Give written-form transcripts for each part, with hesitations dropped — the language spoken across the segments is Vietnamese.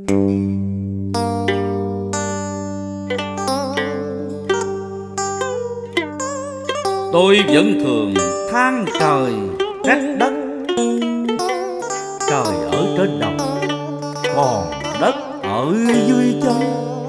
Tôi vẫn thường than trời trách đất. Trời ở trên đầu, còn đất ở dưới chân.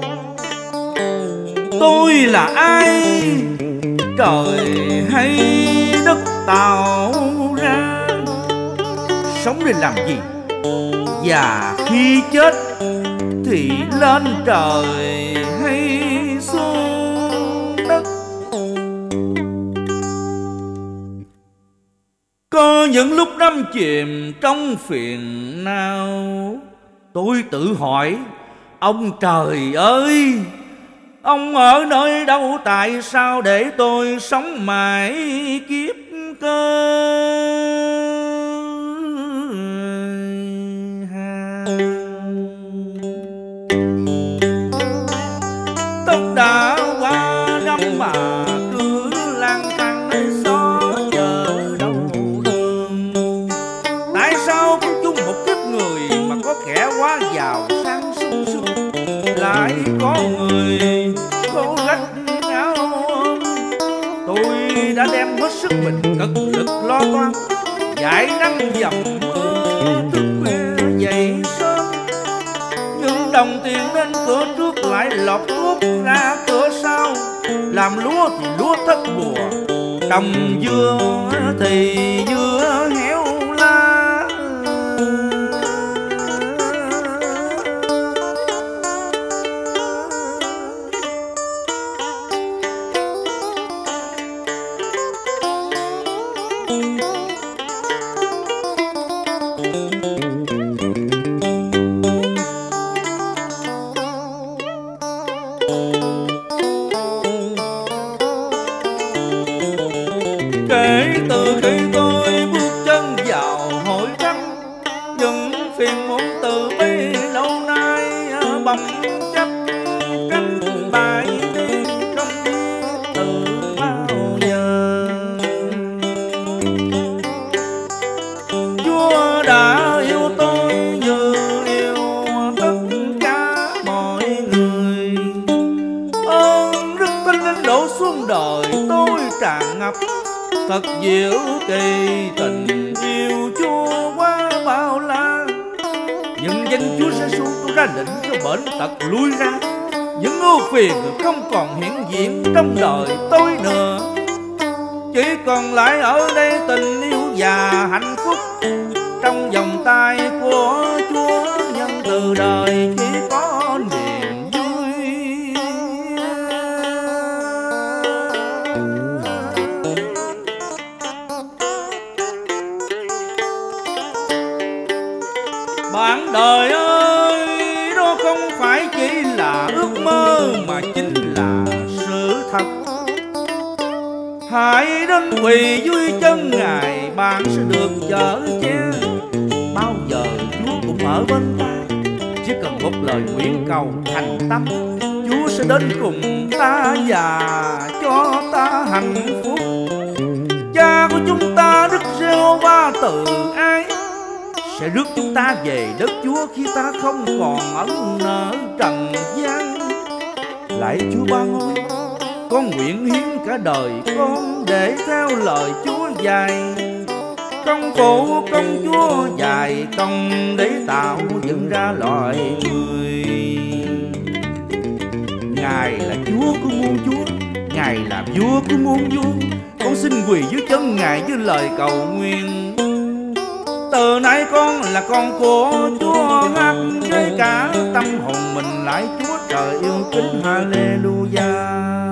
Tôi là ai? Trời hay đất tạo ra. Sống để làm gì? Và khi chết thì lên trời hay xuống đất? Có những lúc đắm chìm trong phiền não, tôi tự hỏi: ông trời ơi, ông ở nơi đâu? Tại sao để tôi sống mãi kiếp cơ? Tóc đã qua năm mà cứ lang thang nơi xó chợ đâu đường. Tại sao cũng chung một kiếp người mà có kẻ quá giàu sang sung sướng, lại có người khổ gánh áo ôm? Tôi đã đem hết sức mình cực lực lo toan, dãi nắng dầm mưa, thức khuya dậy sớm. Nhưng đồng tiền đến cửa trước lại lọt tuốt ra cửa sau. Làm lúa thì lúa thất mùa, trồng dưa thì dưa héo lá. Kể từ khi tôi bước chân vào hội thánh, những phiền muộn từ bấy lâu nay bầm chấp cánh bãi đi, không biết từ bao giờ. Chúa đã yêu tôi như yêu tất cả mọi người. Ơn đức Thánh Linh đổ xuống đời tôi tràn ngập, thật diệu kỳ tình yêu Chúa quá bao la. Nhưng danh Chúa sẽ xuống tôi ra định cho bệnh tật lui ra. Những ưu phiền không còn hiện diện trong đời tôi nữa. Chỉ còn lại ở đây tình yêu và hạnh phúc. Trong vòng tay của Chúa nhân từ đời chỉ có niềm vui. Bạn đời ơi, đó không phải chỉ là ước mơ mà chính là sự thật. Hãy đến quỳ dưới chân Ngài, bạn sẽ được chở che. Bao giờ Chúa cũng ở bên ta, chỉ cần một lời nguyện cầu thành tâm, Chúa sẽ đến cùng ta và cho ta hạnh phúc. Cha của chúng ta Đức Giê-hô-va từ ái sẽ rước chúng ta về đất Chúa khi ta không còn ẩn nở trần gian. Lạy Chúa Ban ơi, con nguyện hiến cả đời con để theo lời Chúa dạy. Công cụ công Chúa dạy công để tạo dựng ra loài người. Ngài là Chúa của muôn chúa, Ngài là vua của muôn vua. Con xin quỳ dưới chân Ngài với lời cầu nguyện. Từ nay con là con của Chúa, hát với cả tâm hồn mình lại Chúa trời yêu kính. Hallelujah.